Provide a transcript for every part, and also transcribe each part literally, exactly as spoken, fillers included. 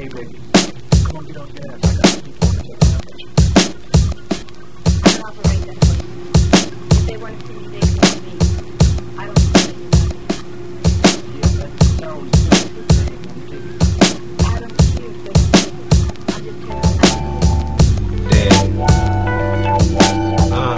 Hey, baby, come on, get off your ass. I got some people to take a picture. I don't operate that way. If they want to see me, they can see me. I don't see anybody. Yeah, that sounds good. Good thing. Let me take it. I don't care if they don't see me. I'm just telling you. Damn. Uh,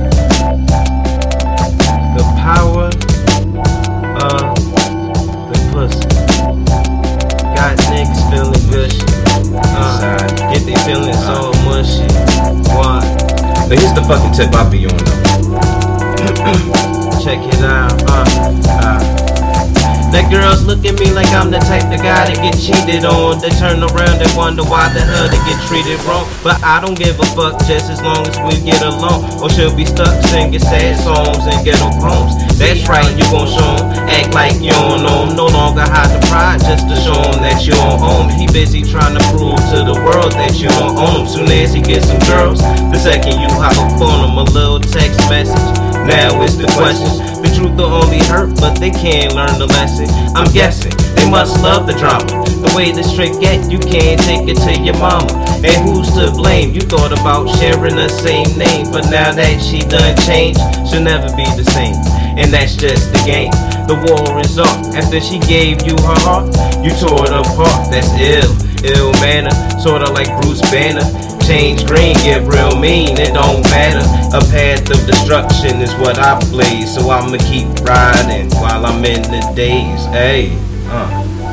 the power of the pussy. Got niggas feeling gushy. Uh, get they feeling so mushy. Why? Now here's the fucking tip I be on though. Check it out. Uh, uh. That girls look at me like I'm the type of guy to get cheated on. They turn around and wonder why the hell they get treated wrong. But I don't give a fuck just as long as we get along. Or she'll be stuck singing sad songs and ghetto poems. That's right, you gon' show 'em, act like you don't know 'em. No longer hide the pride just to show 'em that you don't own 'em. He busy trying to prove to the world that you don't own 'em. Soon as he gets some girls, the second you hop up on him, a little text message. Now is the question. The truth will only hurt, but they can't learn the lesson. I'm guessing they must love the drama. The way this trick get, you can't take it to your mama. And who's to blame? You thought about sharing the same name, but now that she done changed, she'll never be the same. And that's just the game. The war is off. After she gave you her heart, you tore it apart. That's ill, ill manner, sorta like Bruce Banner. Change green, get real mean, it don't matter. A path of destruction is what I blaze, so I'ma keep riding while I'm in the days. Hey, uh.